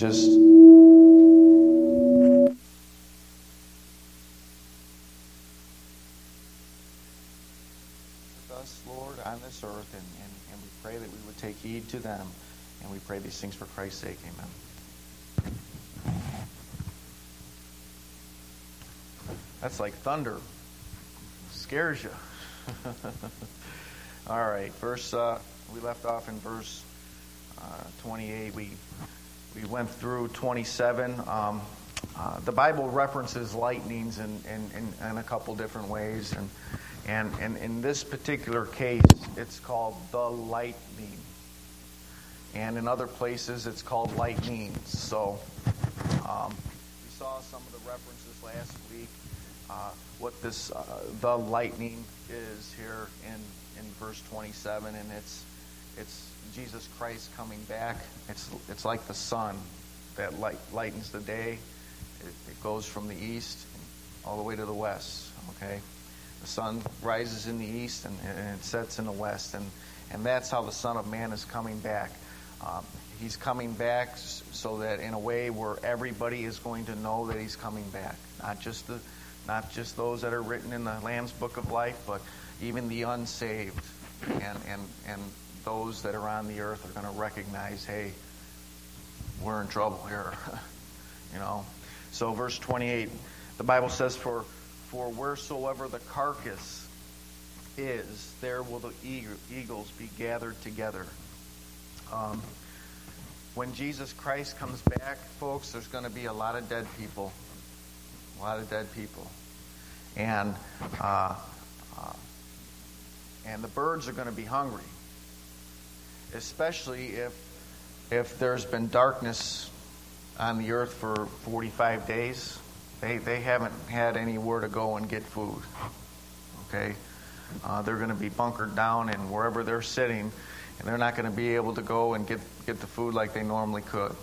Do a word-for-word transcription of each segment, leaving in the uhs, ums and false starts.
just us, Lord, on this earth, and, and, and we pray that we would take heed to them, and we pray these things for Christ's sake. Amen. That's like thunder. Scares you. All right, verse. Uh, we left off in verse uh, twenty-eight. We we went through twenty-seven. Um, uh, the Bible references lightnings in, in, in, in a couple different ways, and and and in this particular case, it's called the lightning, and in other places, it's called lightnings. So um, we saw some of the references last week. Uh, what this uh, the lightning is here in, in verse twenty-seven, and it's it's Jesus Christ coming back. It's it's like the sun that light, lightens the day. It, it goes from the east all the way to the west. Okay, the sun rises in the east and, and it sets in the west, and and that's how the Son of Man is coming back. Um, he's coming back so that in a way where everybody is going to know that he's coming back, not just the Not just those that are written in the Lamb's Book of Life, but even the unsaved and, and, and those that are on the earth are going to recognize, hey, we're in trouble here. You know. So verse twenty-eight, the Bible says, For for wheresoever the carcass is, there will the eagles be gathered together. Um, when Jesus Christ comes back, folks, there's going to be a lot of dead people. A lot of dead people, and uh, uh, and the birds are going to be hungry, especially if if there's been darkness on the earth for forty-five days. They they haven't had anywhere to go and get food. Okay, uh, they're going to be bunkered down in wherever they're sitting, and they're not going to be able to go and get get the food like they normally could.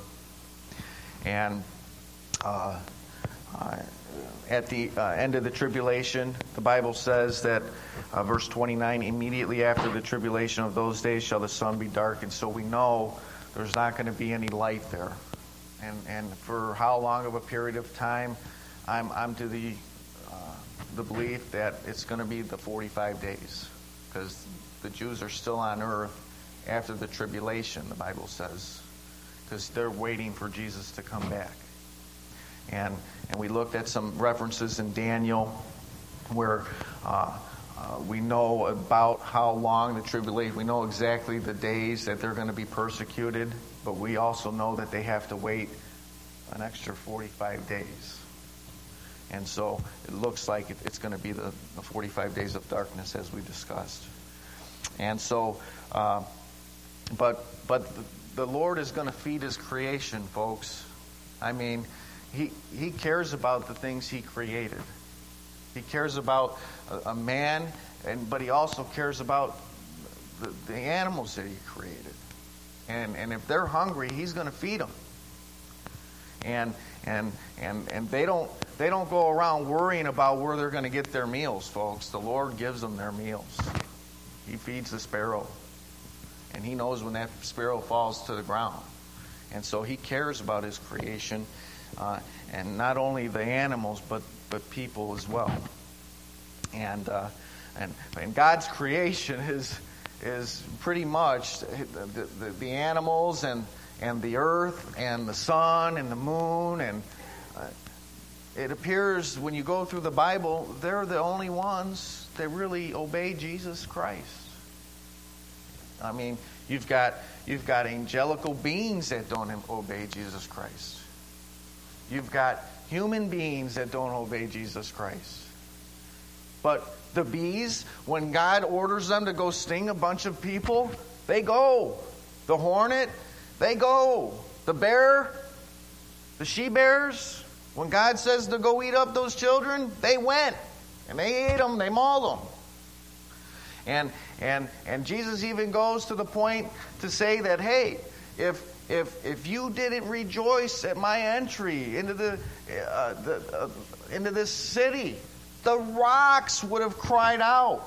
And uh, uh, At the uh, end of the tribulation, the Bible says that, uh, verse twenty-nine, immediately after the tribulation of those days shall the sun be darkened. So we know there's not going to be any light there. And and for how long of a period of time, I'm I'm to the uh, the belief that it's going to be the forty-five days, because the Jews are still on earth after the tribulation, the Bible says, because they're waiting for Jesus to come back. And and we looked at some references in Daniel where uh, uh, we know about how long the tribulation, we know exactly the days that they're going to be persecuted, but we also know that they have to wait an extra forty-five days. And so it looks like it's going to be the, the forty-five days of darkness as we discussed. And so, uh, but, but the Lord is going to feed his creation, folks. I mean, He he cares about the things he created. He cares about a, a man, and but he also cares about the, the animals that he created. And and if they're hungry, he's going to feed them. And and and and they don't they don't go around worrying about where they're going to get their meals, folks. The Lord gives them their meals. He feeds the sparrow, and he knows when that sparrow falls to the ground. And so he cares about his creation. Uh, and not only the animals, but, but people as well. And uh, and and God's creation is is pretty much the, the, the animals and and the earth and the sun and the moon, and uh, it appears when you go through the Bible, they're the only ones that really obey Jesus Christ. I mean, you've got you've got angelical beings that don't obey Jesus Christ. You've got human beings that don't obey Jesus Christ. But the bees, when God orders them to go sting a bunch of people, they go. The hornet, they go. The bear, the she-bears, when God says to go eat up those children, they went. And they ate them, they mauled them. And, and, and Jesus even goes to the point to say that, hey, if... If if you didn't rejoice at my entry into the, uh, the uh, into this city, the rocks would have cried out,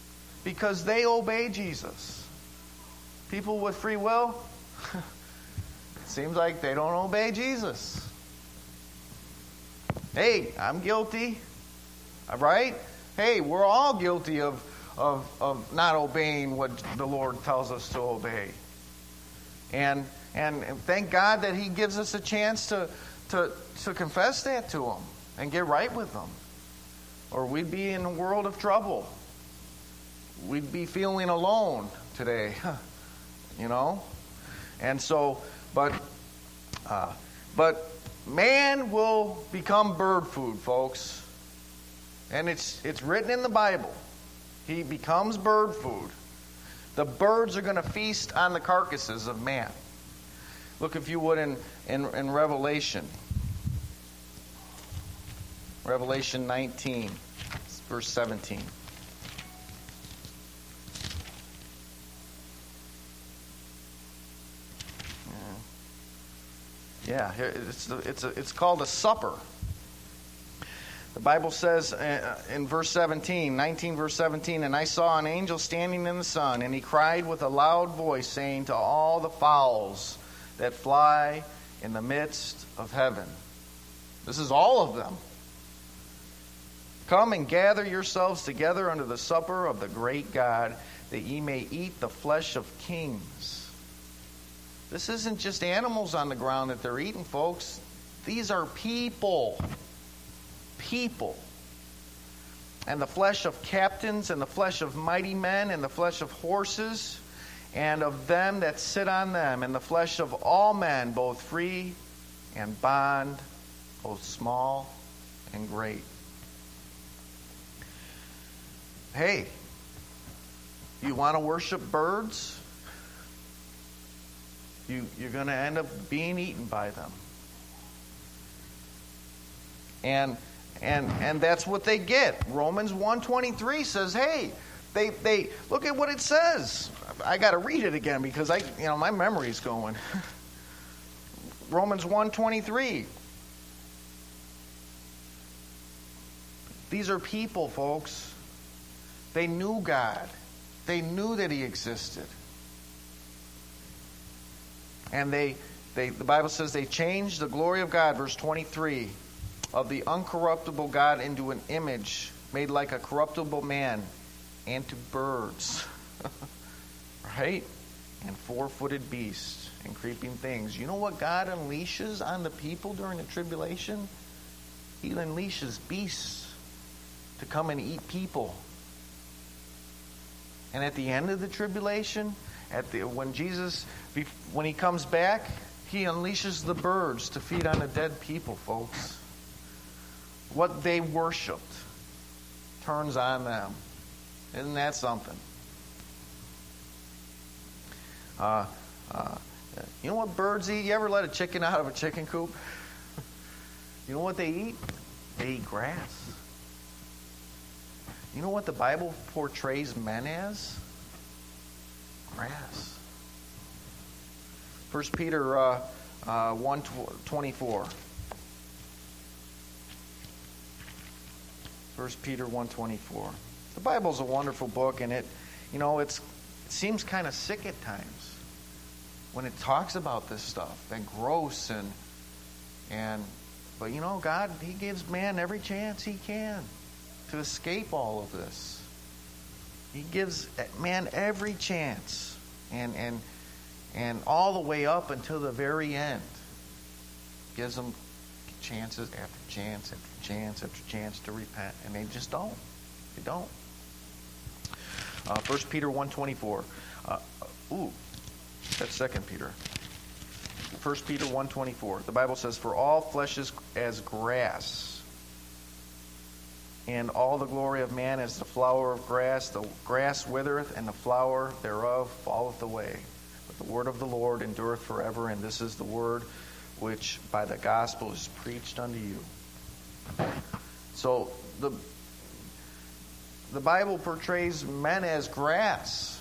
because they obey Jesus. People with free will, seems like they don't obey Jesus. Hey, I'm guilty. Right? Hey, we're all guilty of, of, of not obeying what the Lord tells us to obey. And, and thank God that He gives us a chance to, to, to confess that to Him and get right with Him. Or we'd be in a world of trouble. We'd be feeling alone today. You know? And so, but, uh, but man will become bird food, folks. And it's it's written in the Bible. He becomes bird food. The birds are going to feast on the carcasses of man. Look, if you would, in, in, in Revelation. Revelation nineteen, verse seventeen. Yeah, it's it's a, it's called a supper. The Bible says in verse seventeen, nineteen verse seventeen, and I saw an angel standing in the sun, and he cried with a loud voice, saying to all the fowls that fly in the midst of heaven. This is all of them. Come and gather yourselves together unto the supper of the great God, that ye may eat the flesh of kings. This isn't just animals on the ground that they're eating, folks. These are people. People. And the flesh of captains, and the flesh of mighty men, and the flesh of horses, and of them that sit on them, and the flesh of all men, both free and bond, both small and great. Hey, you want to worship birds? You, you're going to end up being eaten by them. And and and that's what they get. Romans one twenty-three says, hey, they they look at what it says. I got to read it again because I you know my memory's going. Romans one twenty-three. These are people, folks. They knew God. They knew that He existed. And they, they the Bible says they changed the glory of God, verse twenty-three, of the uncorruptible God into an image made like a corruptible man, and to birds. Right? And four-footed beasts and creeping things. You know what God unleashes on the people during the tribulation? He unleashes beasts to come and eat people. And at the end of the tribulation, at the when Jesus, when He comes back, He unleashes the birds to feed on the dead people, folks. What they worshipped turns on them. Isn't that something? Uh, uh, you know what birds eat? You ever let a chicken out of a chicken coop? You know what they eat? They eat grass. You know what the Bible portrays men as? Grass. First Peter uh, uh, one twenty-four. First Peter one twenty-four. The Bible's a wonderful book, and it, you know, it's it seems kind of sick at times when it talks about this stuff and gross and and but you know, God, He gives man every chance he can to escape all of this. He gives man every chance, and and and all the way up until the very end. Gives them chances after chance after chance after chance to repent, and they just don't. They don't. Uh, First Peter one twenty-four. Uh, ooh, that's Second Peter. First Peter one twenty-four. The Bible says, "For all flesh is as grass, and all the glory of man as the flower of grass. The grass withereth, and the flower thereof falleth away. But the word of the Lord endureth forever, and this is the word which by the gospel is preached unto you." So the the Bible portrays men as grass.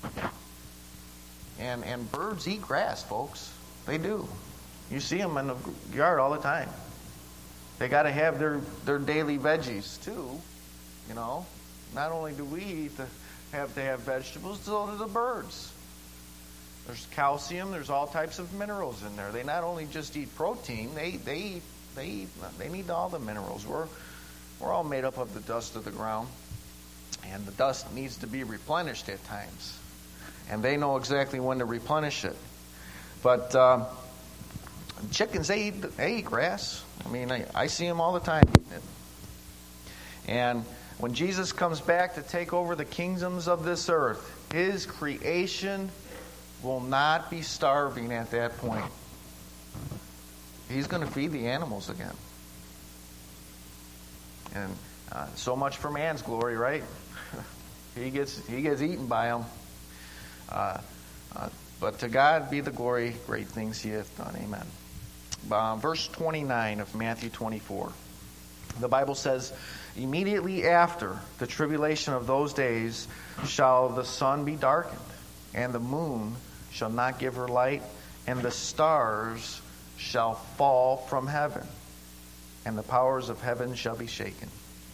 And and birds eat grass, folks. They do. You see them in the yard all the time. They got to have their, their daily veggies too. You know, not only do we eat to have to have vegetables, so do the birds. There's calcium. There's all types of minerals in there. They not only just eat protein, they they eat, they eat, they need all the minerals. We're we're all made up of the dust of the ground, and the dust needs to be replenished at times. And they know exactly when to replenish it. But um, chickens, they eat, they eat grass. I mean, I, I see them all the time eating it. And when Jesus comes back to take over the kingdoms of this earth, his creation will not be starving at that point. He's going to feed the animals again. And uh, so much for man's glory, right? he gets he gets eaten by them. Uh, uh, but to God be the glory, great things he hath done. Amen. Uh, verse twenty-nine of Matthew twenty-four. The Bible says, immediately after the tribulation of those days shall the sun be darkened, and the moon shall not give her light, and the stars shall fall from heaven, and the powers of heaven shall be shaken.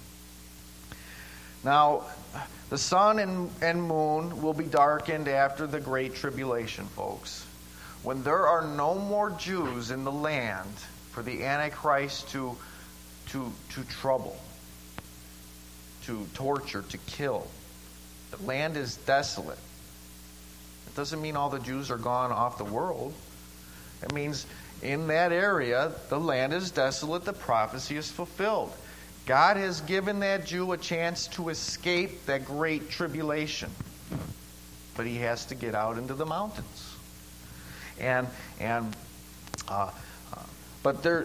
Now, the sun and, and moon will be darkened after the great tribulation, folks. When there are no more Jews in the land for the Antichrist to, to, to trouble, to torture, to kill. The land is desolate. It doesn't mean all the Jews are gone off the world. It means in that area, the land is desolate, the prophecy is fulfilled. God has given that Jew a chance to escape that great tribulation. But he has to get out into the mountains. And, and, uh, uh, but there,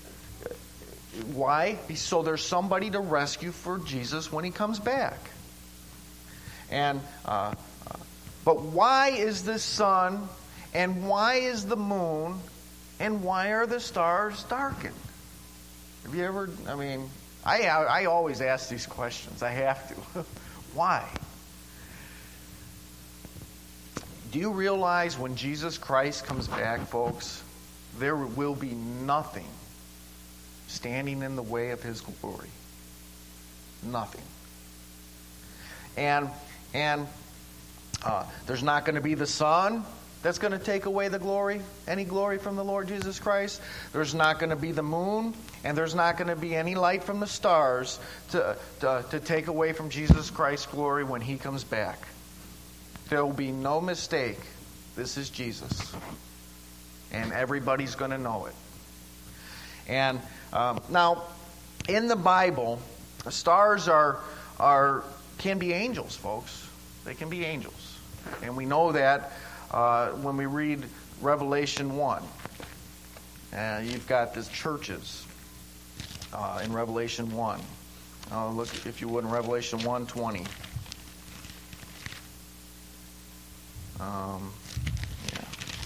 why? So there's somebody to rescue for Jesus when he comes back. And, uh, uh, but why is the sun, and why is the moon, and why are the stars darkened? Have you ever, I mean, I, I always ask these questions. I have to. Why? Do you realize when Jesus Christ comes back, folks, there will be nothing standing in the way of his glory? Nothing. And and uh, there's not going to be the sun that's going to take away the glory, any glory from the Lord Jesus Christ. There's not going to be the moon, and there's not going to be any light from the stars to, to, to take away from Jesus Christ's glory when he comes back. There will be no mistake. This is Jesus. And everybody's going to know it. And um, now, in the Bible, the stars are are can be angels, folks. They can be angels. And we know that uh, when we read Revelation one. Uh, you've got the churches uh, in Revelation one. Uh, look, if you would, in Revelation one twenty. Um, yeah.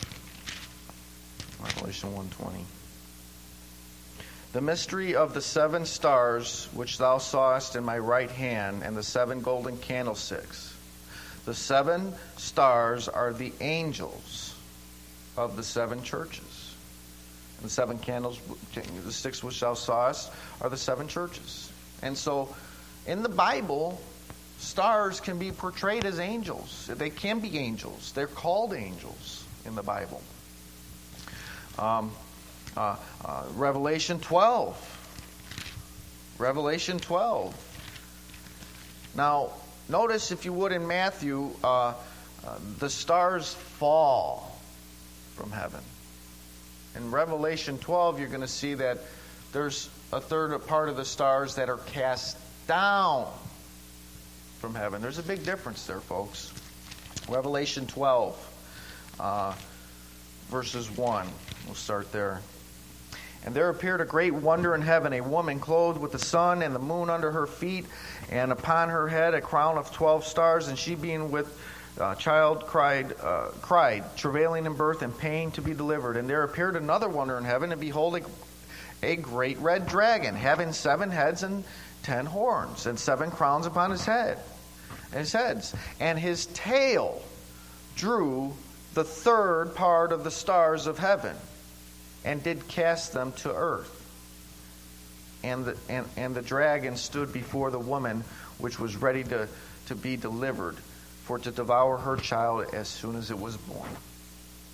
Revelation one twenty. The mystery of the seven stars which thou sawest in my right hand, and the seven golden candlesticks. The seven stars are the angels of the seven churches. And the seven candles, the six which thou sawest, are the seven churches. And so, in the Bible, stars can be portrayed as angels. They can be angels. They're called angels in the Bible. Um, uh, uh, Revelation twelve. Revelation twelve. Now, notice, if you would, in Matthew, uh, uh, the stars fall from heaven. In Revelation twelve, you're going to see that there's a third part of the stars that are cast down from heaven. There's a big difference there, folks. Revelation twelve, uh, verses one. We'll start there. And there appeared a great wonder in heaven, a woman clothed with the sun and the moon under her feet, and upon her head a crown of twelve stars. And she, being with uh, child, cried, uh, cried, travailing in birth and pain to be delivered. And there appeared another wonder in heaven, and behold, a, a great red dragon, having seven heads and ten horns, and seven crowns upon his head, his heads. And his tail drew the third part of the stars of heaven, and did cast them to earth. And the, and, and the dragon stood before the woman, which was ready to, to be delivered, for to devour her child as soon as it was born.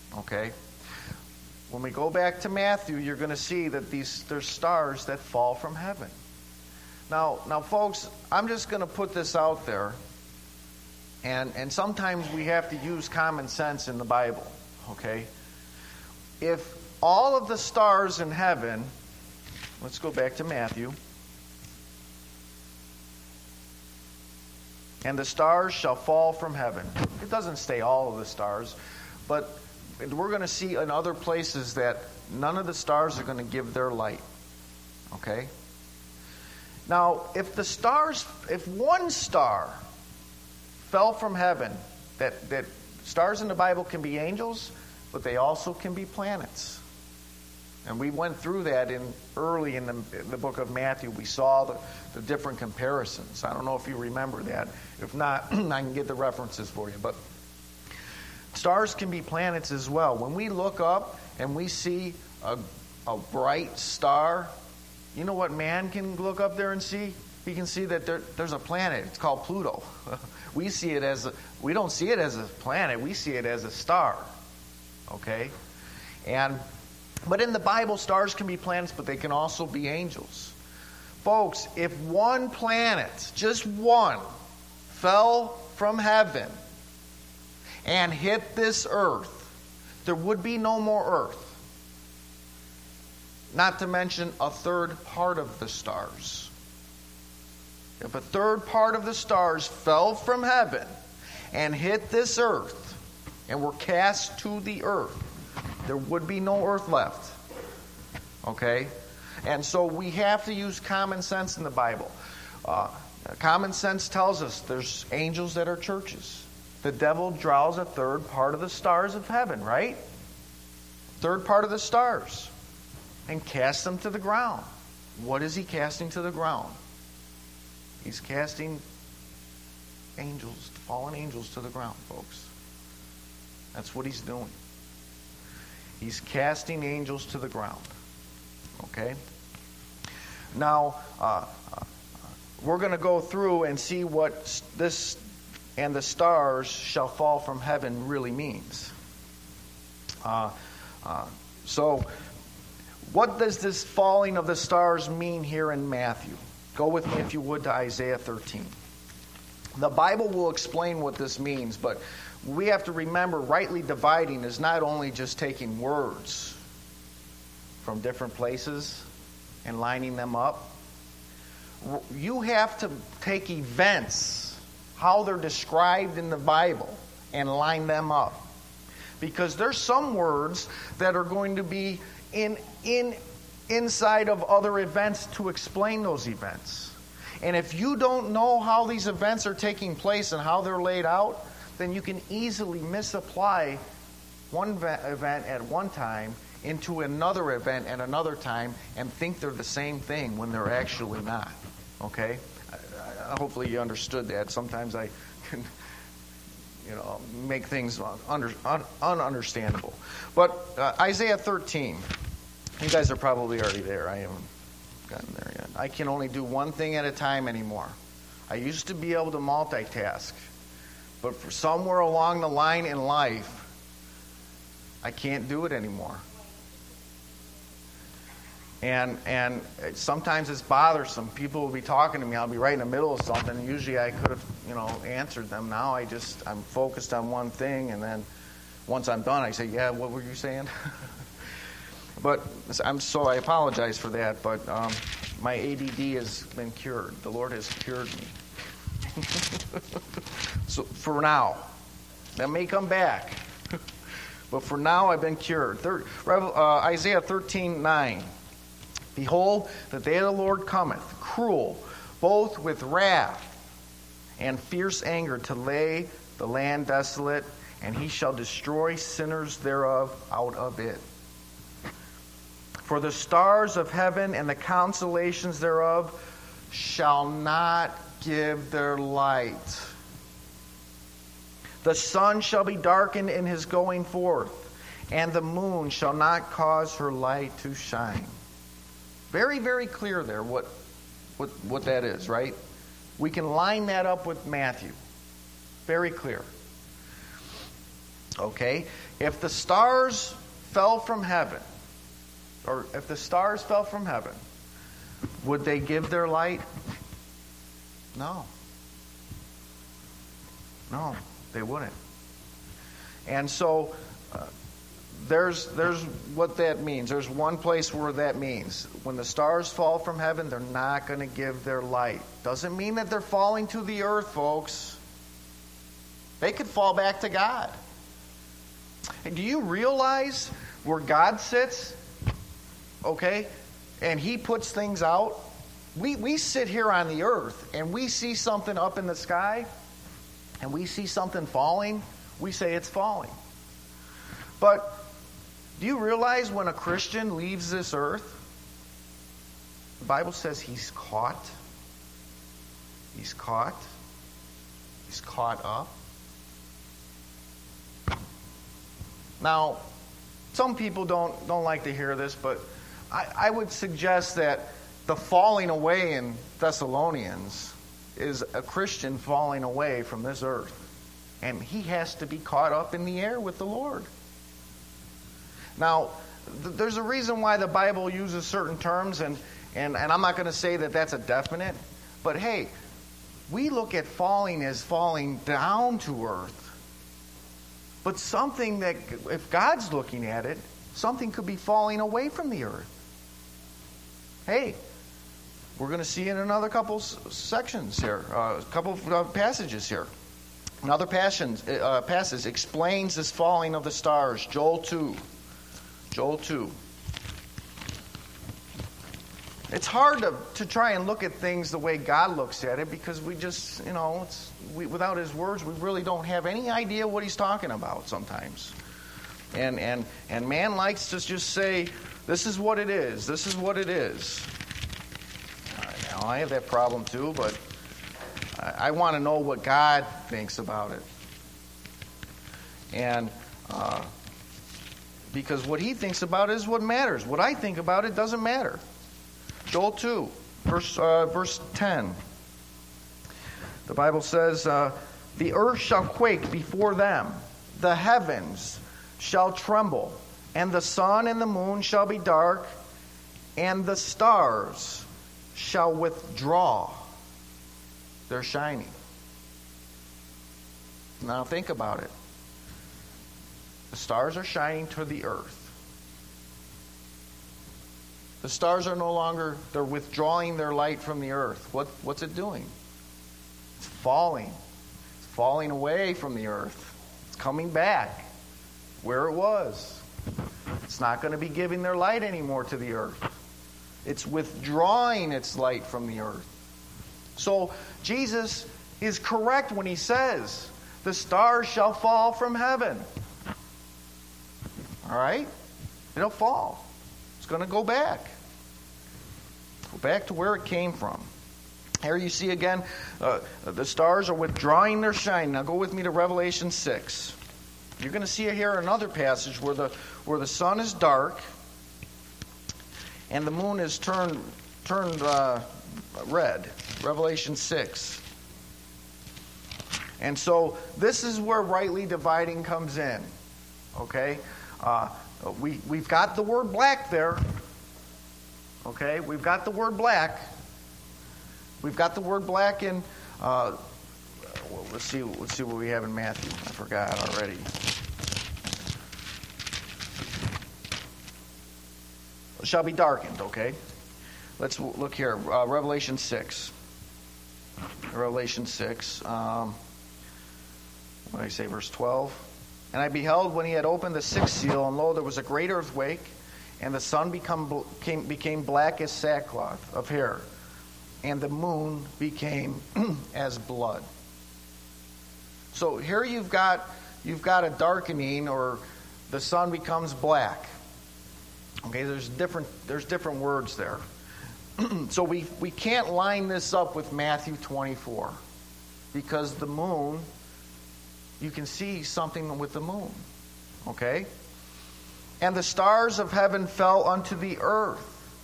Okay? When we go back to Matthew, you're going to see that these there's stars that fall from heaven. Now, now, folks, I'm just going to put this out there, and and sometimes we have to use common sense in the Bible. Okay? If all of the stars in heaven, let's go back to Matthew. And the stars shall fall from heaven. It doesn't say all of the stars, but we're going to see in other places that none of the stars are going to give their light. Okay? Now, if the stars, if one star fell from heaven, that, that stars in the Bible can be angels, but they also can be planets. And we went through that in early in the, in the book of Matthew. We saw the, the different comparisons. I don't know if you remember that. If not, I can get the references for you. But stars can be planets as well. When we look up and we see a, a bright star, you know what man can look up there and see? He can see that there, there's a planet. It's called Pluto. we see it as a, we don't see it as a planet. We see it as a star. Okay? And But in the Bible, stars can be planets, but they can also be angels. Folks, if one planet, just one, fell from heaven and hit this earth, there would be no more earth. Not to mention a third part of the stars. If a third part of the stars fell from heaven and hit this earth and were cast to the earth, there would be no earth left. Okay? And so we have to use common sense in the Bible. Uh, common sense tells us there's angels that are churches. The devil draws a third part of the stars of heaven, right? Third part of the stars. And casts them to the ground. What is he casting to the ground? He's casting angels, fallen angels to the ground, folks. That's what he's doing. He's casting angels to the ground. Okay? Now, uh, uh, we're going to go through and see what this and the stars shall fall from heaven really means. Uh, uh, so, what does this falling of the stars mean here in Matthew? Go with me, if you would, to Isaiah thirteen. The Bible will explain what this means, but we have to remember rightly dividing is not only just taking words from different places and lining them up. You have to take events, how they're described in the Bible, and line them up. Because there's some words that are going to be in in inside of other events to explain those events. And if you don't know how these events are taking place and how they're laid out, then you can easily misapply one event at one time into another event at another time and think they're the same thing when they're actually not. Okay? Hopefully you understood that. Sometimes I can, you know, make things under, un, ununderstandable. But uh, Isaiah thirteen, you guys are probably already there. I haven't gotten there yet. I can only do one thing at a time anymore. I used to be able to multitask. But for somewhere along the line in life, I can't do it anymore. And and sometimes it's bothersome. People will be talking to me. I'll be right in the middle of something. And usually I could have, you know, answered them. Now I just, I'm focused on one thing. And then once I'm done, I say, yeah, what were you saying? But I'm so I apologize for that. But um, my A D D has been cured. The Lord has cured me. So for now, that may come back, but for now I've been cured. Third, uh, Isaiah thirteen nine. Behold, the day of the Lord cometh, cruel, both with wrath and fierce anger, to lay the land desolate, and he shall destroy sinners thereof out of it. For the stars of heaven and the constellations thereof shall not give their light. The sun shall be darkened in his going forth, and the moon shall not cause her light to shine. Very, very clear there what, what, what that is, right? We can line that up with Matthew. Very clear. Okay? If the stars fell from heaven, or if the stars fell from heaven, would they give their light? No. No, they wouldn't. And so uh, there's there's what that means. There's one place where that means. When the stars fall from heaven, they're not going to give their light. Doesn't mean that they're falling to the earth, folks. They could fall back to God. And do you realize where God sits? Okay? And He puts things out. We, we sit here on the earth and we see something up in the sky and we see something falling. We say it's falling. But do you realize when a Christian leaves this earth, the Bible says he's caught. He's caught. He's caught up. Now, some people don't, don't like to hear this, but I, I would suggest that the falling away in Thessalonians is a Christian falling away from this earth. And he has to be caught up in the air with the Lord. Now, th- there's a reason why the Bible uses certain terms, and, and, and I'm not going to say that that's a definite, but hey, we look at falling as falling down to earth. But something that, if God's looking at it, something could be falling away from the earth. Hey, we're going to see in another couple sections here, a uh, couple of uh, passages here. Another passions, uh, passage explains this falling of the stars. Joel two. Joel two. It's hard to, to try and look at things the way God looks at it because we just, you know, it's, we, without His words, we really don't have any idea what He's talking about sometimes. And, and, and man likes to just say, this is what it is. This is what it is. Now, I have that problem too, but I, I want to know what God thinks about it. And uh, because what He thinks about is what matters. What I think about it doesn't matter. Joel two, verse, uh, verse ten. The Bible says, uh, the earth shall quake before them, the heavens shall tremble, and the sun and the moon shall be dark, and the stars shall withdraw their shining. Now think about it. The stars are shining to the earth. The stars are no longer, they're withdrawing their light from the earth. What, what's it doing? It's falling. It's falling away from the earth. It's coming back where it was. It's not going to be giving their light anymore to the earth. It's withdrawing its light from the earth. So Jesus is correct when He says, the stars shall fall from heaven. All right? It'll fall. It's going to go back. Go back to where it came from. Here you see again, uh, the stars are withdrawing their shine. Now go with me to Revelation six. You're going to see here another passage where the where the sun is dark and the moon is turned turned uh, red. Revelation six. And so this is where rightly dividing comes in. Okay? Uh, we, we've got the word black there. Okay? We've got the word black. We've got the word black in... Uh, well, let's see, let's see what we have in Matthew. I forgot already. Shall be darkened, okay? Let's look here. Uh, Revelation six. Revelation six. Um, what did I say? Verse twelve. And I beheld when He had opened the sixth seal, and lo, there was a great earthquake, and the sun become, became, became black as sackcloth of hair, and the moon became as blood. So here you've got you've got a darkening, or the sun becomes black. Okay, there's different there's different words there. So we we can't line this up with Matthew twenty-four, because the moon, you can see something with the moon. Okay? And the stars of heaven fell unto the earth.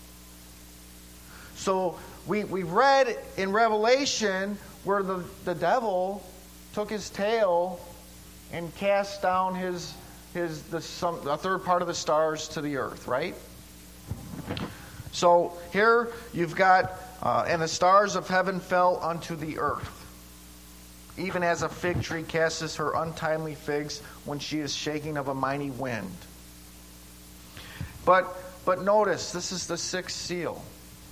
So we we read in Revelation where the, the devil took his tail and cast down his his the some a third part of the stars to the earth, right? So here you've got uh, and the stars of heaven fell unto the earth, even as a fig tree casts her untimely figs when she is shaking of a mighty wind. But but notice, this is the sixth seal.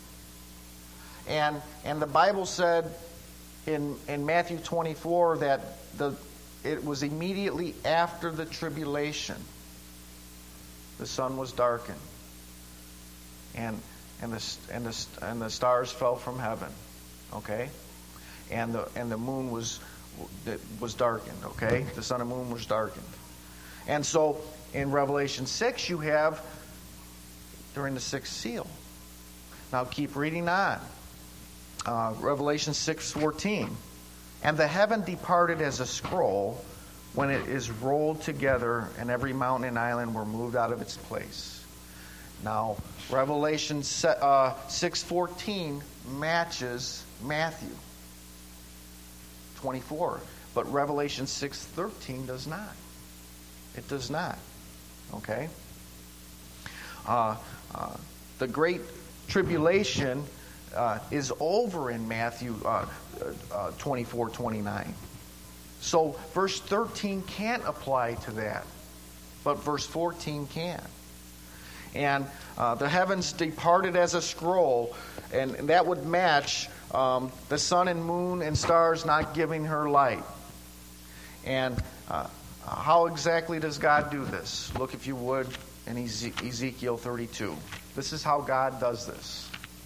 And and the Bible said in in Matthew twenty-four that the it was immediately after the tribulation the sun was darkened, and and the and the and the stars fell from heaven, okay, and the and the moon was was darkened, okay, the sun and moon was darkened, and so in Revelation six you have during the sixth seal. Now keep reading on. Uh, Revelation six fourteen. And the heaven departed as a scroll when it is rolled together, and every mountain and island were moved out of its place. Now, Revelation six fourteen matches Matthew twenty-four, but Revelation six thirteen does not. It does not. Okay? Uh, uh, the Great Tribulation Uh, is over in Matthew uh, uh, twenty-four twenty-nine. So verse thirteen can't apply to that, but verse fourteen can. And uh, the heavens departed as a scroll, and, and that would match um, the sun and moon and stars not giving her light. And uh, how exactly does God do this? Look, if you would, in Ezekiel thirty-two. This is how God does this.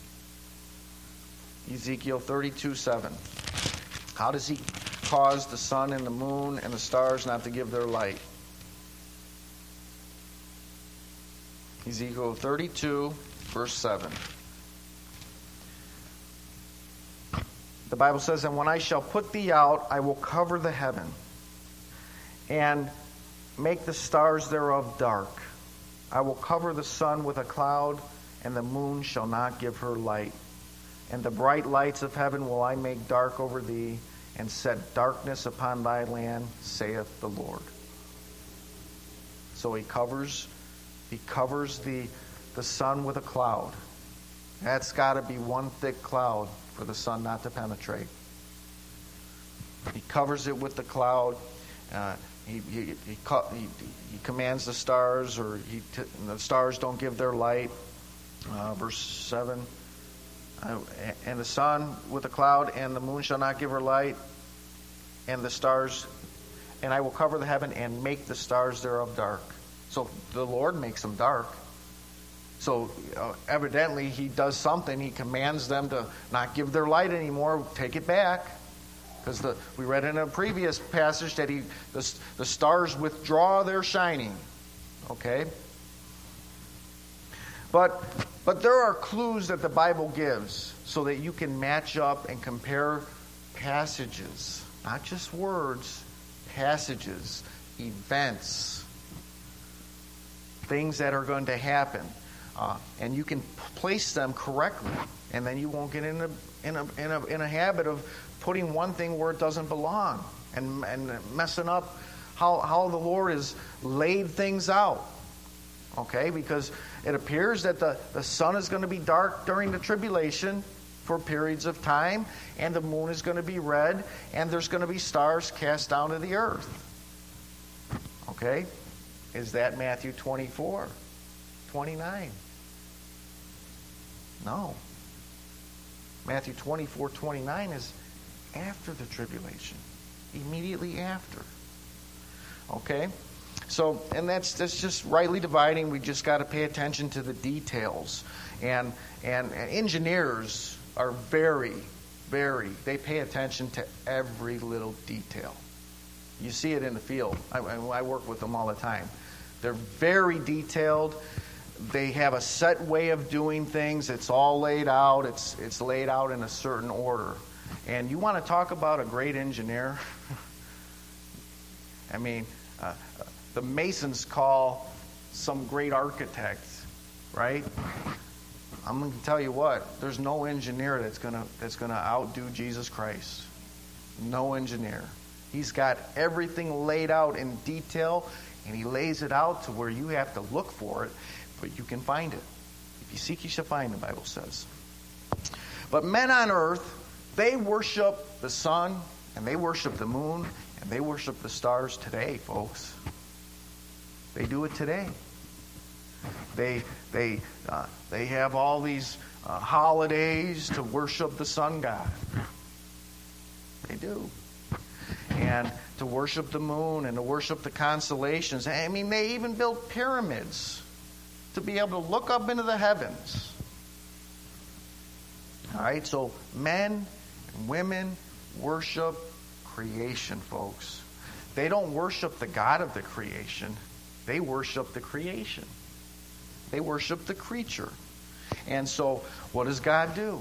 Ezekiel thirty-two seven. How does he cause the sun and the moon and the stars not to give their light? Ezekiel thirty-two, verse seven. The Bible says, and when I shall put thee out, I will cover the heaven, and make the stars thereof dark. I will cover the sun with a cloud, and the moon shall not give her light. And the bright lights of heaven will I make dark over thee, and set darkness upon thy land, saith the Lord. So he covers, he covers the, the sun with a cloud. That's got to be one thick cloud for the sun not to penetrate. He covers it with the cloud. Uh, he, he, he, he, he commands the stars, or he t- the stars don't give their light. Uh, verse seven. Uh, and the sun with a cloud, and the moon shall not give her light, and the stars, and I will cover the heaven and make the stars thereof dark. So the Lord makes them dark. So uh, evidently he does something. He commands them to not give their light anymore. Take it back, because the we read in a previous passage that he the, the stars withdraw their shining. Okay. But but there are clues that the Bible gives so that you can match up and compare passages, not just words, passages, events, things that are going to happen, uh, and you can place them correctly, and then you won't get in a in a in a in a habit of putting one thing where it doesn't belong, and and messing up how how the Lord has laid things out. Okay, because it appears that the, the sun is going to be dark during the tribulation for periods of time, and the moon is going to be red, and there's going to be stars cast down to the earth. Okay? Is that Matthew twenty-four twenty-nine? No. Matthew twenty-four twenty-nine is after the tribulation. Immediately after. Okay? So, and that's that's just rightly dividing. We just got to pay attention to the details. And, and and engineers are very, very, they pay attention to every little detail. You see it in the field. I, I work with them all the time. They're very detailed. They have a set way of doing things. It's all laid out. It's it's laid out in a certain order. And you want to talk about a great engineer? I mean, uh, the Masons call some great architects, right? I'm going to tell you what. There's no engineer that's going to that's going to outdo Jesus Christ. No engineer. He's got everything laid out in detail, and he lays it out to where you have to look for it, but you can find it. If you seek, you shall find, the Bible says. But men on earth, they worship the sun, and they worship the moon, and they worship the stars today, folks. They do it today. They they uh, they have all these uh, holidays to worship the sun god. They do. And to worship the moon and to worship the constellations. I mean, they even built pyramids to be able to look up into the heavens. All right, so men and women worship creation, folks. They don't worship the God of the creation. They worship the creation. They worship the creature. And so, what does God do?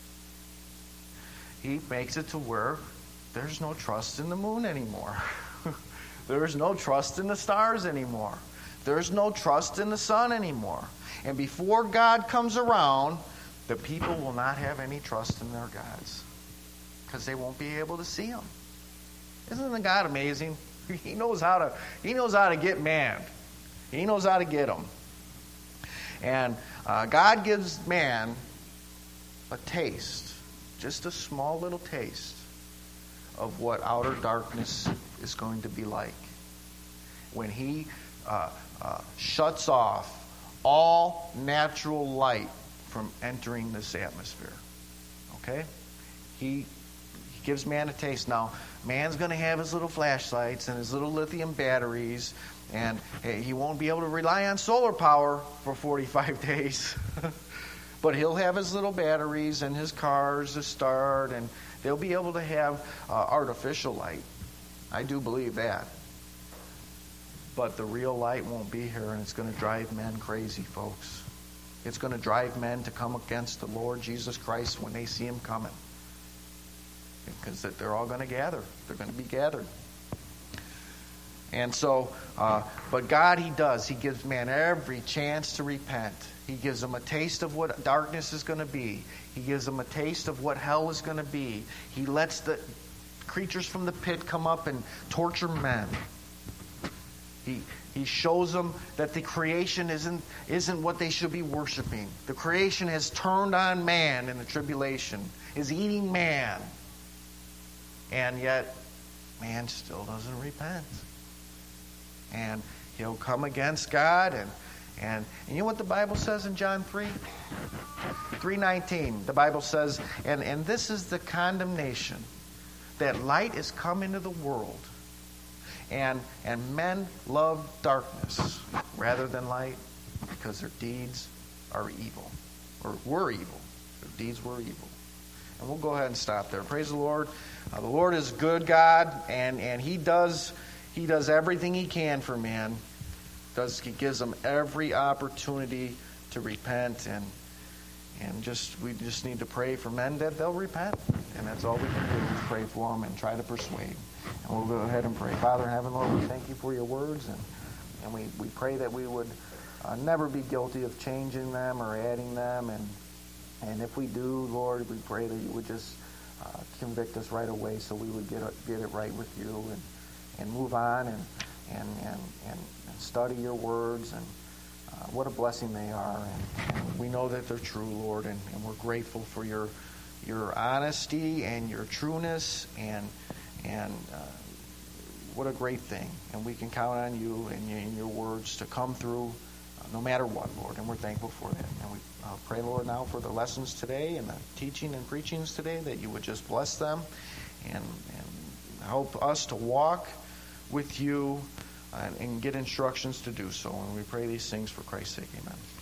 He makes it to where there's no trust in the moon anymore. There's no trust in the stars anymore. There's no trust in the sun anymore. And before God comes around, the people will not have any trust in their gods, because they won't be able to see them. Isn't the God amazing? He knows how to. He knows how to get man. He knows how to get them. And uh, God gives man a taste, just a small little taste, of what outer darkness is going to be like when He uh, uh, shuts off all natural light from entering this atmosphere. Okay? He, he gives man a taste. Now, man's going to have his little flashlights and his little lithium batteries, and hey, he won't be able to rely on solar power for forty-five days. But he'll have his little batteries and his cars to start, and they'll be able to have uh, artificial light. I do believe that. But the real light won't be here, and it's going to drive men crazy, folks. It's going to drive men to come against the Lord Jesus Christ when they see Him coming. Because they're all going to gather. They're going to be gathered. And so, uh, but God, He does. He gives man every chance to repent. He gives them a taste of what darkness is going to be. He gives them a taste of what hell is going to be. He lets the creatures from the pit come up and torture men. He He shows them that the creation isn't isn't what they should be worshiping. The creation has turned on man in the tribulation, is eating man. And yet, man still doesn't repent. And he'll come against God. And, and, and you know what the Bible says in John three? three nineteen. The Bible says, and, and this is the condemnation, that light is come into the world. And, and men love darkness rather than light, because their deeds are evil. Or were evil. Their deeds were evil. And we'll go ahead and stop there. Praise the Lord. Uh, the Lord is good God, and, and He does He does everything He can for man. Does He gives them every opportunity to repent, and and just we just need to pray for men that they'll repent, and that's all we can do is pray for them and try to persuade. And we'll go ahead and pray. Father in heaven, Lord, we thank You for Your words, and and we, we pray that we would uh, never be guilty of changing them or adding them, and and if we do, Lord, we pray that You would just uh, convict us right away, so we would get get it right with You, and and move on and and and, and, and study Your words, and uh, what a blessing they are, and, and we know that they're true, Lord, and, and we're grateful for Your Your honesty and Your trueness, and and uh, what a great thing, and we can count on You and, and Your words to come through uh, no matter what, Lord, and we're thankful for that. And we uh, pray, Lord, now for the lessons today and the teaching and preachings today, that You would just bless them and, and help us to walk with You and, and get instructions to do so. And we pray these things for Christ's sake. Amen.